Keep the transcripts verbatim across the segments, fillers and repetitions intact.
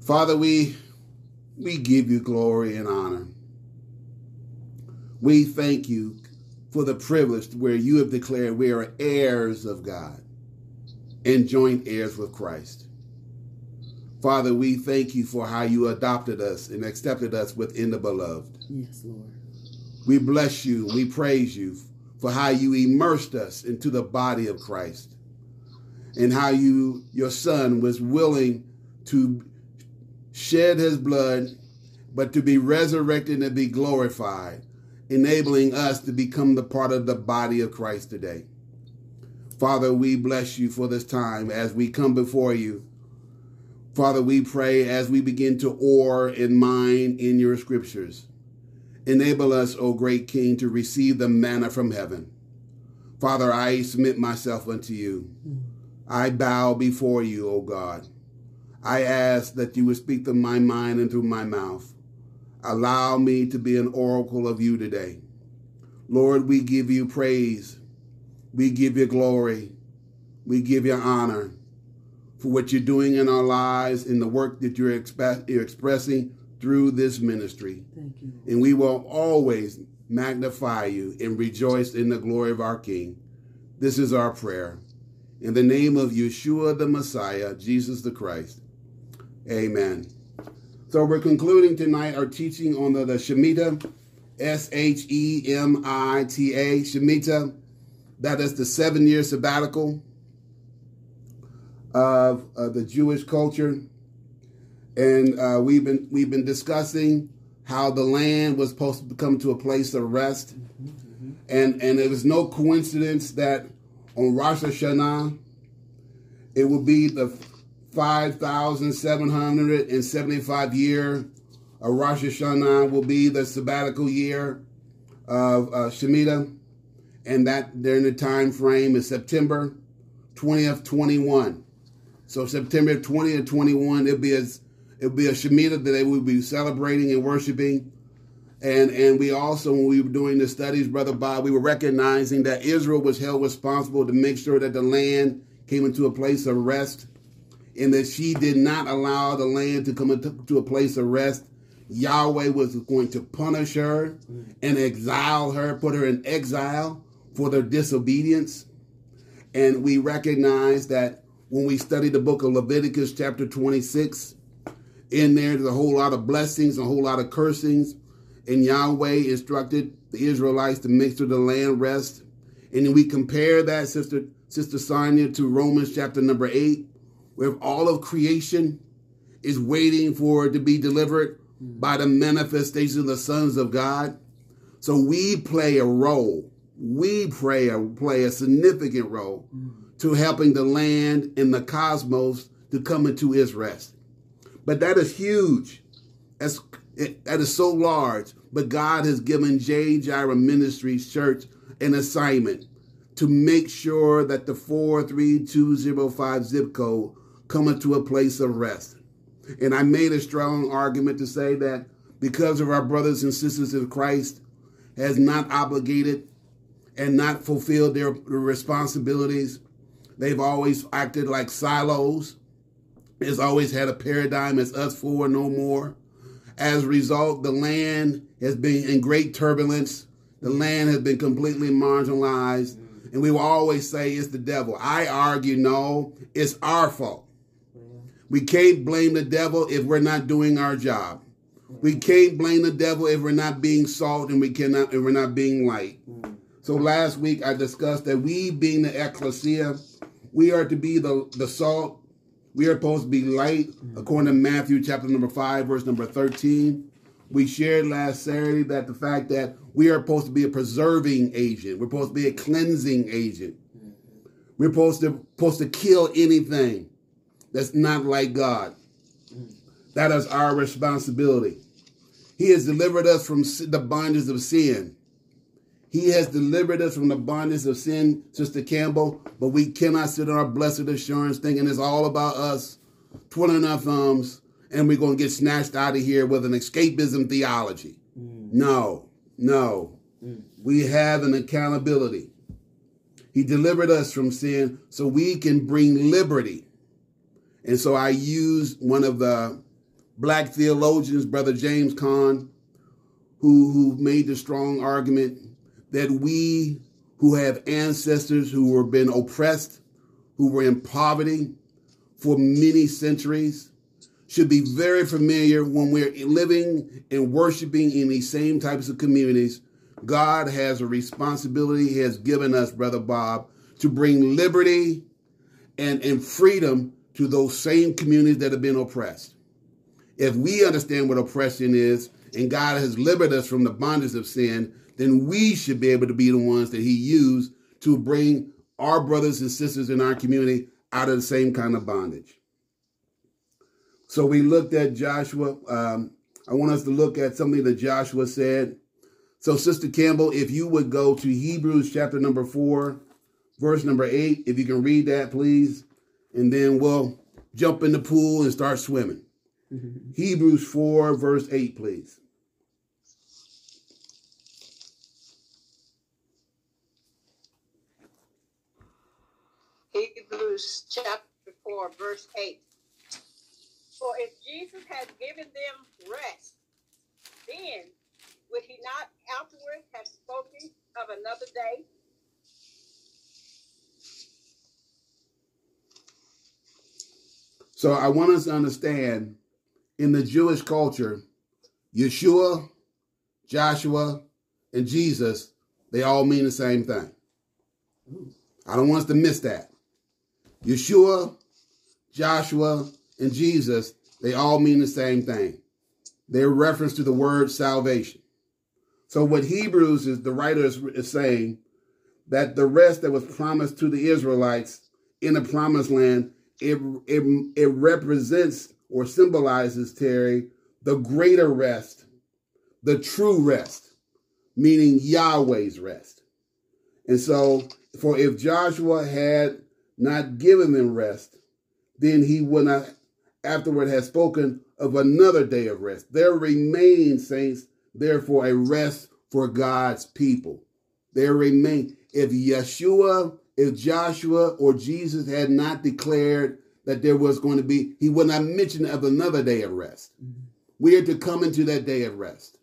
Father, we, we give you glory and honor. We thank you for the privilege where you have declared we are heirs of God and joint heirs with Christ. Father, we thank you for how you adopted us and accepted us within the beloved. Yes, Lord. We bless you. We praise you for how you immersed us into the body of Christ and how you, your son, was willing to shed his blood, but to be resurrected and be glorified, enabling us to become the part of the body of Christ today. Father, we bless you for this time as we come before you. Father, we pray as we begin to oar and mine in your scriptures. Enable us, O great King, to receive the manna from heaven. Father, I submit myself unto you. I bow before you, O God. I ask that you would speak to my mind and through my mouth. Allow me to be an oracle of you today. Lord, we give you praise. We give you glory. We give you honor for what you're doing in our lives and the work that you're, exp- you're expressing through this ministry. Thank you. And we will always magnify you and rejoice in the glory of our King. This is our prayer. In the name of Yeshua the Messiah, Jesus the Christ. Amen. So we're concluding tonight our teaching on the, the Shemitah, S H E M I T A, Shemitah. That is the seven-year sabbatical of uh, the Jewish culture. And uh, we've been we've been discussing how the land was supposed to come to a place of rest. Mm-hmm, mm-hmm. And, and it was no coincidence that on Rosh Hashanah, it will be the five thousand seven hundred seventy-five year of Rosh Hashanah will be the sabbatical year of uh, Shemitah. And that during the time frame is September twentieth, twenty-one. So September twentieth, twenty-one, it'll be a, it'll be a Shemitah that they will be celebrating and worshiping. And, and we also, when we were doing the studies, Brother Bob, we were recognizing that Israel was held responsible to make sure that the land came into a place of rest, and that she did not allow the land to come into a place of rest. Yahweh was going to punish her and exile her, put her in exile for their disobedience. And we recognize that when we study the book of Leviticus chapter twenty-six, in there, there's a whole lot of blessings, a whole lot of cursings. And Yahweh instructed the Israelites to make sure the land rest. And then we compare that, Sister, Sister Sonia, to Romans chapter number eight, where all of creation is waiting for it to be delivered by the manifestation of the sons of God. So we play a role. We play a, play a significant role to helping the land and the cosmos to come into its rest. But that is huge. That's, it, that is so large. But God has given J. Jireh Ministries Church an assignment to make sure that the four three two zero five zip code come into a place of rest. And I made a strong argument to say that because of our brothers and sisters in Christ has not obligated and not fulfilled their responsibilities, they've always acted like silos. It's always had a paradigm as us four no more. As a result, the land has been in great turbulence. The land has been completely marginalized. And we will always say it's the devil. I argue, no, it's our fault. We can't blame the devil if we're not doing our job. We can't blame the devil if we're not being salt and we cannot if we're not being light. So last week I discussed that we, being the ecclesia, we are to be the, the salt. We are supposed to be light, according to Matthew chapter number five, verse number thirteen. We shared last Saturday that the fact that we are supposed to be a preserving agent. We're supposed to be a cleansing agent. We're supposed to, supposed to kill anything that's not like God. That is our responsibility. He has delivered us from the bondage of sin. He has delivered us from the bondage of sin, Sister Campbell, but we cannot sit on our blessed assurance thinking it's all about us, twiddling our thumbs, and we're going to get snatched out of here with an escapism theology. Mm. No, no. Mm. We have an accountability. He delivered us from sin so we can bring liberty. And so I used one of the black theologians, Brother James Caan, who, who made the strong argument that we who have ancestors who were been oppressed, who were in poverty for many centuries, should be very familiar when we're living and worshiping in these same types of communities. God has a responsibility, he has given us, Brother Bob, to bring liberty and, and freedom to those same communities that have been oppressed. If we understand what oppression is, and God has liberated us from the bondage of sin, then we should be able to be the ones that he used to bring our brothers and sisters in our community out of the same kind of bondage. So we looked at Joshua. Um, I want us to look at something that Joshua said. So Sister Campbell, if you would go to Hebrews chapter number four, verse number eight, if you can read that, please. And then we'll jump in the pool and start swimming. Hebrews four, verse eight, please. Hebrews chapter four, verse eight. For if Jesus had given them rest, then would he not afterward have spoken of another day? So I want us to understand, in the Jewish culture, Yeshua, Joshua, and Jesus, they all mean the same thing. I don't want us to miss that. Yeshua, Joshua, and Jesus, they all mean the same thing. They're reference to the word salvation. So what Hebrews is, the writer is, is saying, that the rest that was promised to the Israelites in the promised land, it, it, it represents or symbolizes, Terry, the greater rest, the true rest, meaning Yahweh's rest. And so, for if Joshua had not given them rest, then he would not afterward have spoken of another day of rest. There remains, saints, therefore, a rest for God's people. There remain. If Yeshua, if Joshua or Jesus had not declared that there was going to be, he would not mention of another day of rest. Mm-hmm. We are to come into that day of rest.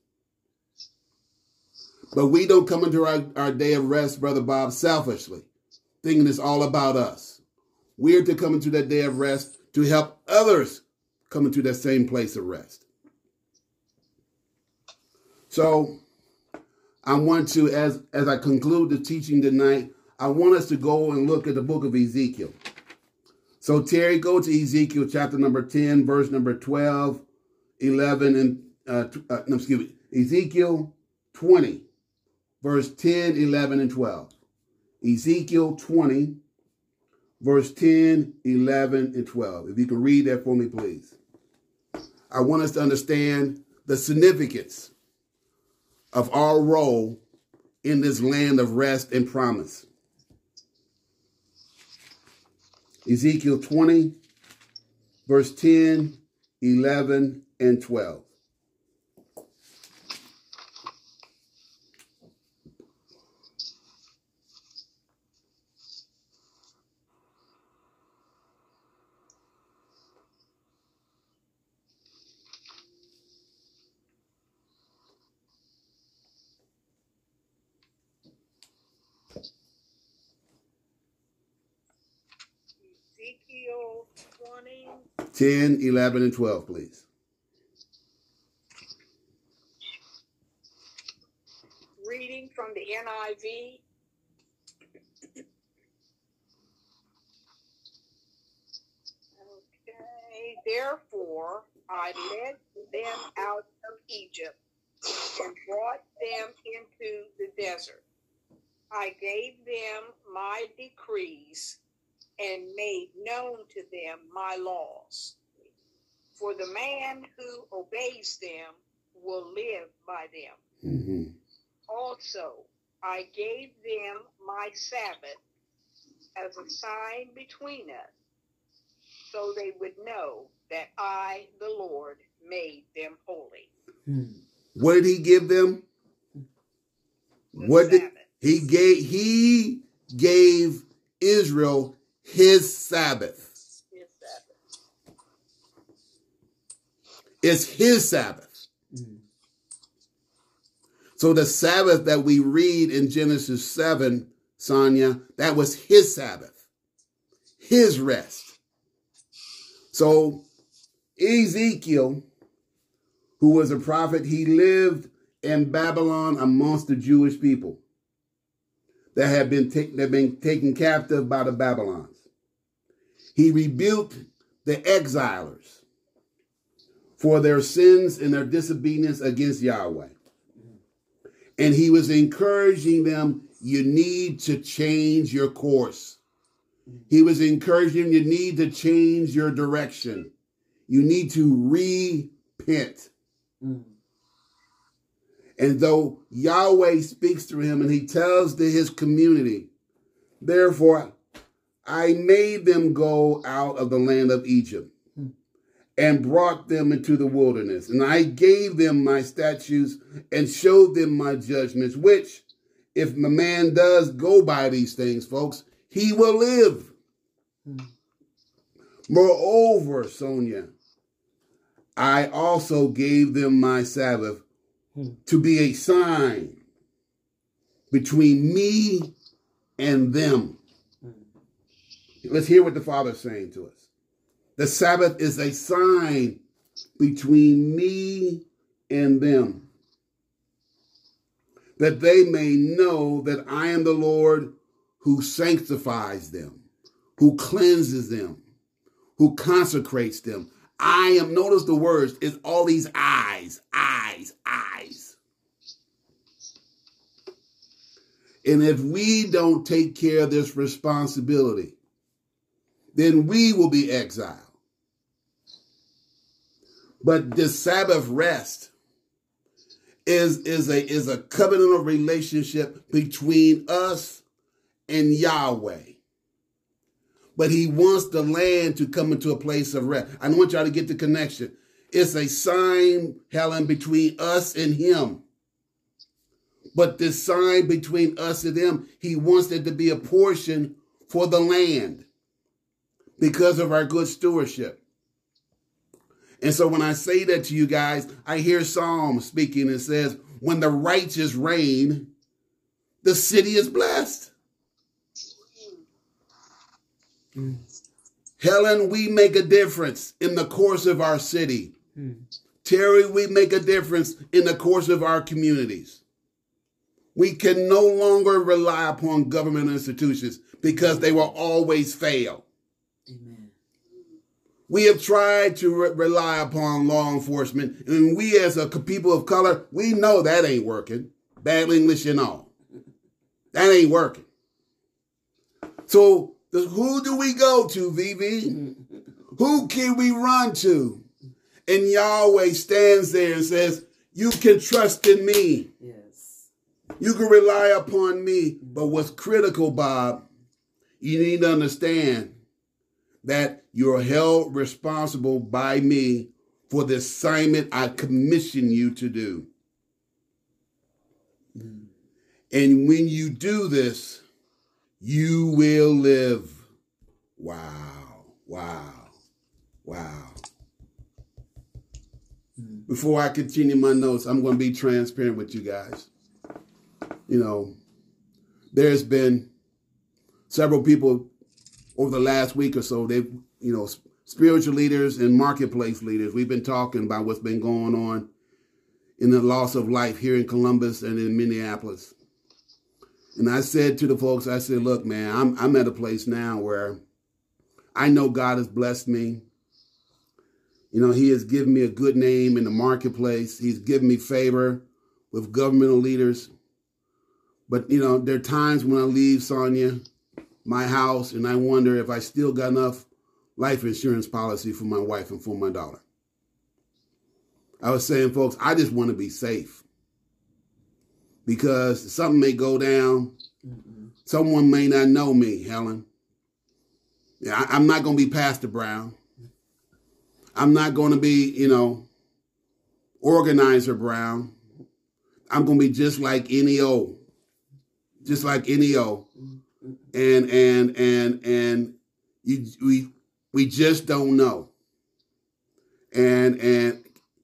But we don't come into our, our day of rest, Brother Bob, selfishly, thinking it's all about us. We are to come into that day of rest to help others come into that same place of rest. So I want to, as, as I conclude the teaching tonight, I want us to go and look at the book of Ezekiel. So Terry, go to Ezekiel chapter number ten, verse number twelve, eleven, and, uh, uh, no, excuse me, Ezekiel twenty, verse ten, eleven, and twelve. Ezekiel twenty, verse ten, eleven, and twelve. If you can read that for me, please. I want us to understand the significance of our role in this land of rest and promise. Ezekiel twenty, verse ten, eleven, and twelve. Ezekiel twenty. ten, eleven, and twelve, please. Reading from the N I V. Okay. Therefore, I led them out of Egypt and brought them into the desert. I gave them my decrees and made known to them my laws. For the man who obeys them will live by them. Mm-hmm. Also, I gave them my Sabbath as a sign between us, so they would know that I, the Lord, made them holy. What did he give them? The what did Sabbath. he gave? He gave Israel his Sabbath. His Sabbath. It's his Sabbath. Mm. So the Sabbath that we read in Genesis seven, Sonia, that was his Sabbath, his rest. So Ezekiel, who was a prophet, he lived in Babylon amongst the Jewish people that had been, ta- that had been taken captive by the Babylons. He rebuked the exilers for their sins and their disobedience against Yahweh. And he was encouraging them, you need to change your course. He was encouraging them, you need to change your direction. You need to repent. Mm. And though Yahweh speaks through him and he tells to his community, therefore, I made them go out of the land of Egypt and brought them into the wilderness. And I gave them my statutes and showed them my judgments, which, if a man does go by these things, folks, he will live. Hmm. Moreover, Sonia, I also gave them my Sabbath hmm. to be a sign between me and them. Hmm. Let's hear what the Father's saying to us. The Sabbath is a sign between me and them, that they may know that I am the Lord who sanctifies them, who cleanses them, who consecrates them. I am, notice the words, it's all these eyes, eyes, eyes. And if we don't take care of this responsibility, then we will be exiled. But the Sabbath rest is, is, a, is a covenantal relationship between us and Yahweh. But he wants the land to come into a place of rest. I want y'all to get the connection. It's a sign, Helen, between us and him. But this sign between us and him, he wants it to be a portion for the land because of our good stewardship. And so when I say that to you guys, I hear Psalm speaking and says, when the righteous reign, the city is blessed. Mm. Helen, we make a difference in the course of our city. Mm. Terry, we make a difference in the course of our communities. We can no longer rely upon government institutions because they will always fail. Amen. We have tried to re- rely upon law enforcement, and we as a people of color, we know that ain't working. Bad English and all. That ain't working. So the, who do we go to, Vivi? Who can we run to? And Yahweh stands there and says, you can trust in me. Yes. You can rely upon me. But what's critical, Bob, you need to understand that you're held responsible by me for the assignment I commission you to do. Mm. And when you do this, you will live. Wow, wow, wow. Mm. Before I continue my notes, I'm going to be transparent with you guys. You know, there's been several people over the last week or so, they've, you know, spiritual leaders and marketplace leaders, we've been talking about what's been going on in the loss of life here in Columbus and in Minneapolis. And I said to the folks, I said, look, man, I'm, I'm at a place now where I know God has blessed me. You know, he has given me a good name in the marketplace. He's given me favor with governmental leaders. But, you know, there are times when I leave, Sonia, my house, and I wonder if I still got enough life insurance policy for my wife and for my daughter. I was saying, folks, I just want to be safe because something may go down. Mm-hmm. Someone may not know me, Helen. Yeah, I, I'm not going to be Pastor Brown. I'm not going to be, you know, Organizer Brown. I'm going to be just like any old, just like any old. And, and, and, and you, we, we just don't know. And, and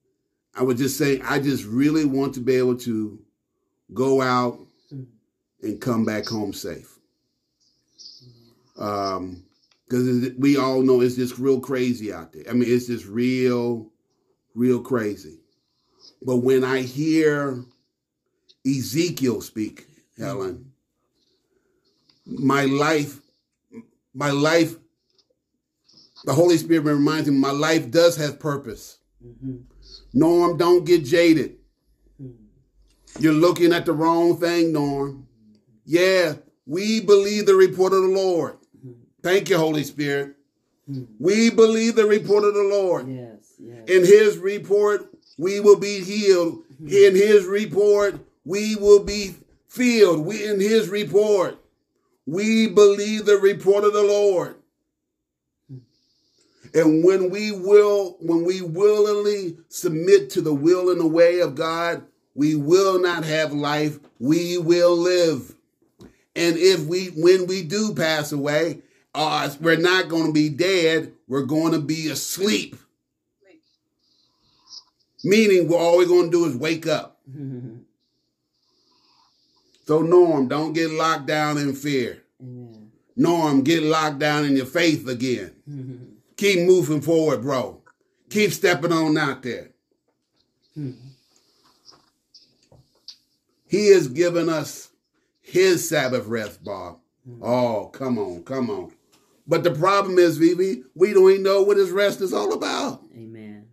I was just saying, I just really want to be able to go out and come back home safe. Um, because we all know it's just real crazy out there. I mean, it's just real, real crazy. But when I hear Ezekiel speak, Helen, my life, my life, the Holy Spirit reminds me, my life does have purpose. Mm-hmm. Norm, don't get jaded. Mm-hmm. You're looking at the wrong thing, Norm. Yeah, we believe the report of the Lord. Mm-hmm. Thank you, Holy Spirit. Mm-hmm. We believe the report of the Lord. Yes, yes. In his report, we will be healed. Mm-hmm. In his report, we will be filled. We, in his report, we believe the report of the Lord. And when we will, when we willingly submit to the will and the way of God, we will not have life, we will live. And if we, when we do pass away, uh, we're not going to be dead, we're going to be asleep. Meaning we're all we're going to do is wake up. So Norm, don't get locked down in fear. Amen. Norm, get locked down in your faith again. Mm-hmm. Keep moving forward, bro. Keep stepping on out there. Mm-hmm. He has given us his Sabbath rest, Bob. Mm-hmm. Oh, come on, come on. But the problem is, Vivi, we don't even know what his rest is all about. Amen.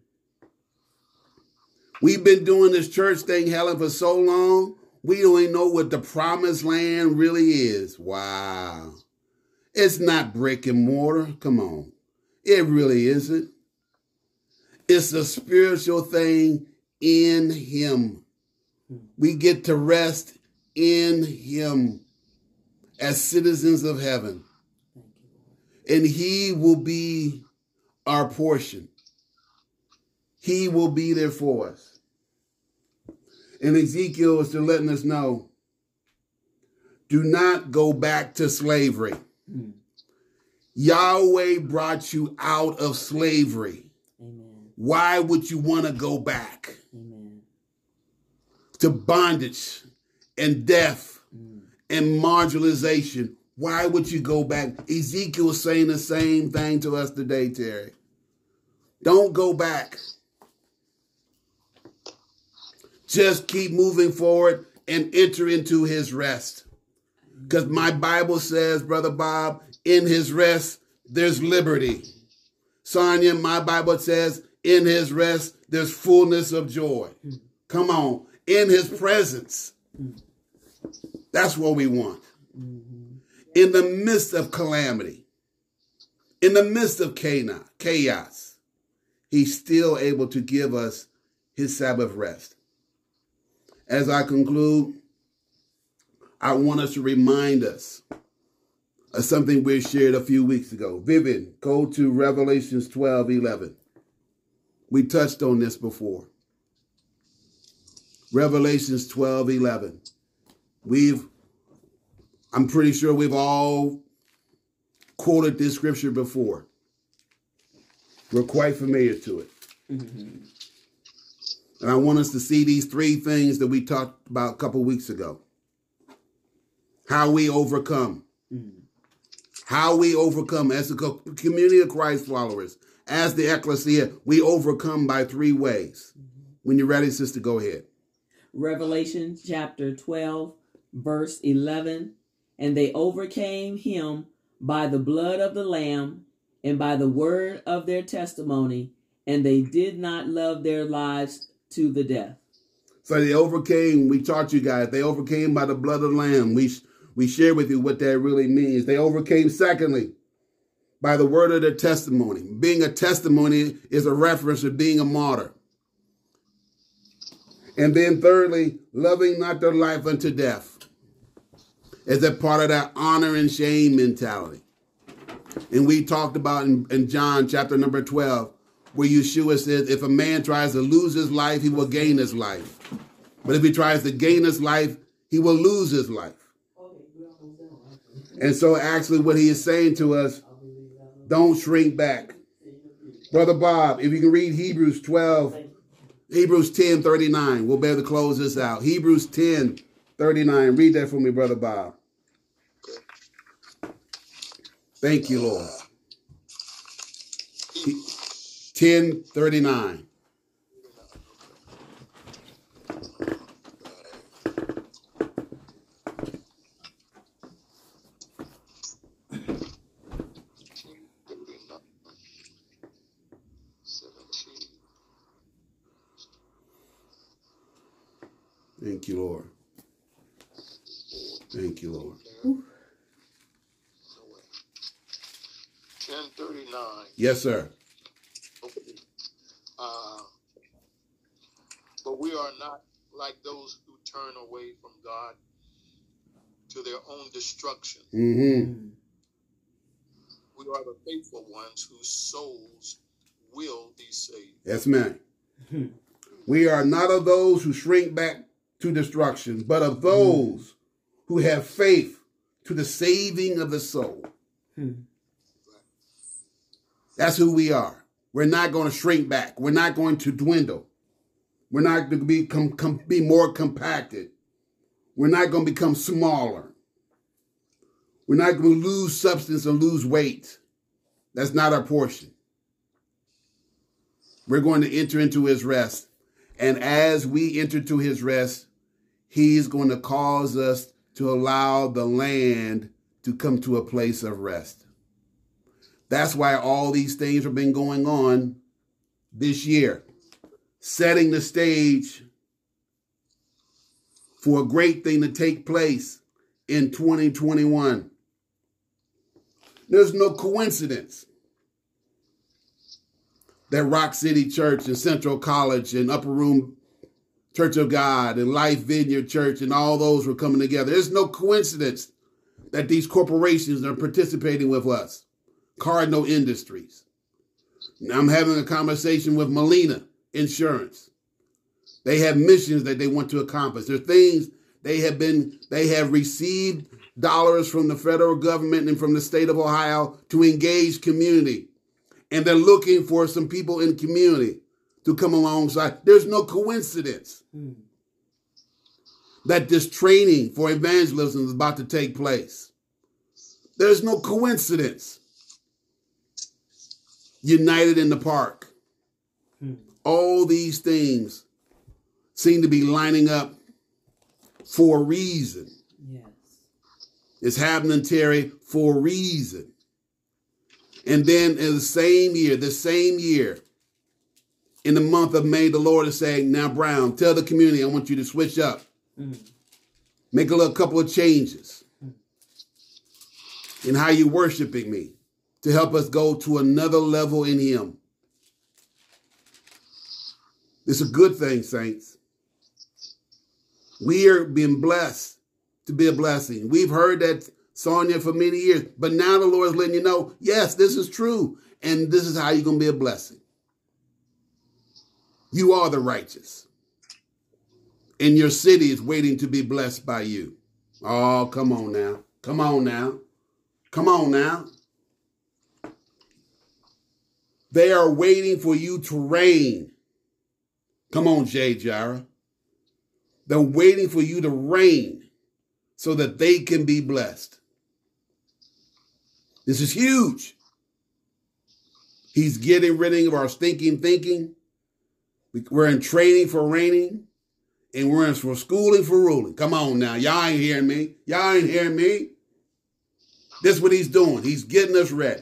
We've been doing this church thing, Helen, for so long, we don't even know what the promised land really is. Wow. It's not brick and mortar. Come on. It really isn't. It's a spiritual thing in him. We get to rest in him as citizens of heaven. And he will be our portion. He will be there for us. And Ezekiel is letting us know, do not go back to slavery. Mm. Yahweh brought you out of slavery. Amen. Why would you want to go back? Amen. To bondage and death mm. and marginalization? Why would you go back? Ezekiel is saying the same thing to us today, Terry. Don't go back. Just keep moving forward and enter into his rest. Because my Bible says, Brother Bob, in his rest, there's liberty. Sonia, my Bible says, in his rest, there's fullness of joy. Come on. In his presence. That's what we want. In the midst of calamity, in the midst of chaos, he's still able to give us his Sabbath rest. As I conclude, I want us to remind us of something we shared a few weeks ago. Vivian, go to Revelations twelve eleven. We touched on this before. Revelations twelve eleven. We've, I'm pretty sure we've all quoted this scripture before. We're quite familiar to it. Mm-hmm. And I want us to see these three things that we talked about a couple weeks ago. How we overcome. Mm-hmm. How we overcome as a community of Christ followers. As the ecclesia, we overcome by three ways. Mm-hmm. When you're ready, sister, go ahead. Revelation chapter twelve, verse eleven. And they overcame him by the blood of the Lamb and by the word of their testimony, and they did not love their lives to the death. So they overcame, we taught you guys, they overcame by the blood of the Lamb. We, we shared with you what that really means. They overcame, secondly, by the word of their testimony. Being a testimony is a reference to being a martyr. And then thirdly, loving not their life unto death. Is a part of that honor and shame mentality. And we talked about in, in John chapter number twelve, where Yeshua says, if a man tries to lose his life, he will gain his life. But if he tries to gain his life, he will lose his life. And so actually what he is saying to us, don't shrink back. Brother Bob, if you can read Hebrews twelve, Hebrews ten thirty-nine. We'll be able to close this out. Hebrews ten thirty-nine. Read that for me, Brother Bob. Thank you, Lord. ten thirty-nine. Thank you, Lord. Thank you, Lord. ten thirty-nine. Yes, sir. Okay. Uh, but we are not like those who turn away from God to their own destruction. Mm-hmm. We are the faithful ones whose souls will be saved. Yes, man. We are not of those who shrink back to destruction, but of those mm. who have faith to the saving of the soul. Mm. That's who we are. We're not going to shrink back. We're not going to dwindle. We're not going to be, com, com, be more compacted. We're not going to become smaller. We're not going to lose substance and lose weight. That's not our portion. We're going to enter into his rest. And as we enter to his rest, he's going to cause us to allow the land to come to a place of rest. That's why all these things have been going on this year, setting the stage for a great thing to take place in twenty twenty-one. There's no coincidence that Rock City Church and Central College and Upper Room Church of God and Life Vineyard Church and all those were coming together. There's no coincidence that these corporations are participating with us. Cardinal Industries. Now I'm having a conversation with Molina Insurance. They have missions that they want to accomplish. There are things they have been, they have received dollars from the federal government and from the state of Ohio to engage community. And they're looking for some people in community to come alongside. There's no coincidence mm. that this training for evangelism is about to take place. There's no coincidence. United in the Park. Mm. All these things seem to be lining up for a reason. Yes. It's happening, Terry, for a reason. And then in the same year, the same year, in the month of May, the Lord is saying, now, Brown, tell the community I want you to switch up. Mm. Make a little couple of changes mm. in how you're worshiping me to help us go to another level in him. It's a good thing, saints. We are being blessed to be a blessing. We've heard that Sonia for many years, but now the Lord is letting you know, yes, this is true, and this is how you're going to be a blessing. You are the righteous, and your city is waiting to be blessed by you. Oh, come on now. Come on now. Come on now. They are waiting for you to reign. Come on, Jay Jara. They're waiting for you to reign so that they can be blessed. This is huge. He's getting rid of our stinking thinking. We're in training for reigning, and we're in for schooling for ruling. Come on now. Y'all ain't hearing me. Y'all ain't hearing me. This is what he's doing. He's getting us ready.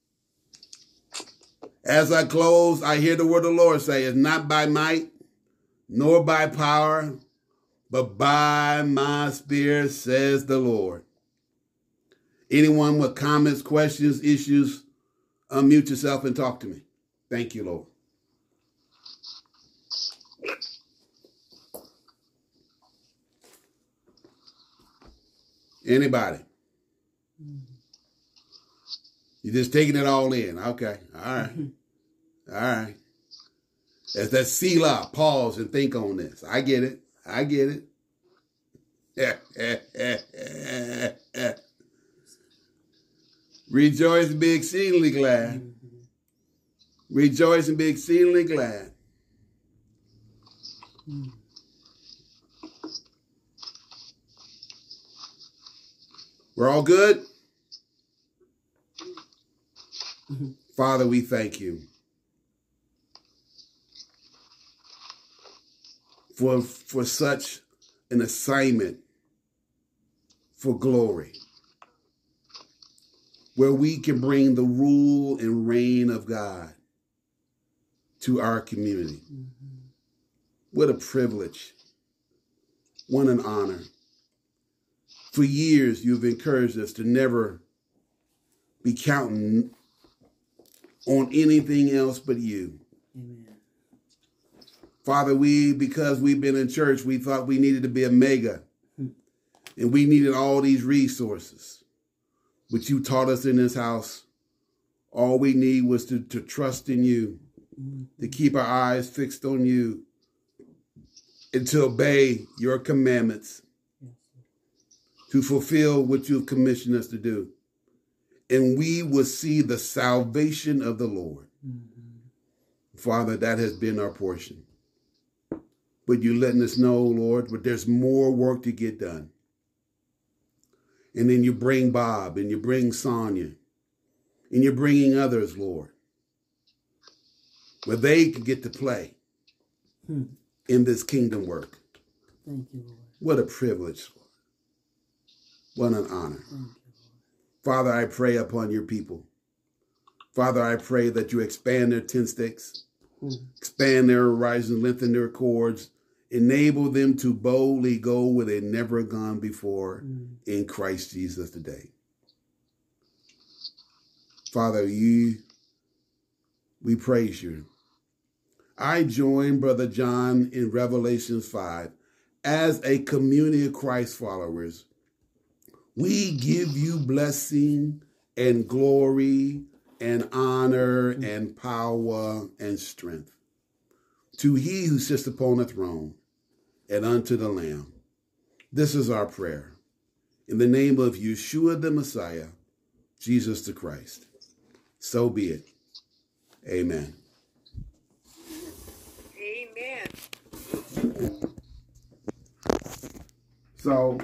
As I close, I hear the word of the Lord say, it's not by might, nor by power, but by my spirit, says the Lord. Anyone with comments, questions, issues, unmute yourself and talk to me. Thank you, Lord. Anybody? You're just taking it all in. Okay. All right. All right. That's that Selah. Pause and think on this. I get it. I get it. Rejoice and be exceedingly glad. Rejoice and be exceedingly glad. Mm. We're all good? Mm-hmm. Father, we thank you for, for such an assignment for glory, where we can bring the rule and reign of God to our community. Mm-hmm. What a privilege. What an honor. For years, you've encouraged us to never be counting on anything else but you. Amen. Father, we, because we've been in church, we thought we needed to be a mega, and we needed all these resources. But you taught us in this house, all we need was to, to trust in you, mm-hmm. to keep our eyes fixed on you, and to obey your commandments, yes. to fulfill what you've commissioned us to do. And we will see the salvation of the Lord. Mm-hmm. Father, that has been our portion. But you're letting us know, Lord, but there's more work to get done. And then you bring Bob, and you bring Sonia, and you're bringing others, Lord, where they can get to play hmm. in this kingdom work. Thank you, Lord. What a privilege, Lord. What an honor. Thank you, Lord. Father, I pray upon your people. Father, I pray that you expand their tent stakes, hmm. expand their horizons, lengthen their cords, enable them to boldly go where they've never gone before mm. in Christ Jesus today. Father, you, we praise you. I join Brother John in Revelation five. As a community of Christ followers, we give you blessing and glory and honor mm. and power and strength. To he who sits upon the throne and unto the Lamb. This is our prayer. In the name of Yeshua the Messiah, Jesus the Christ. So be it. Amen. Amen. So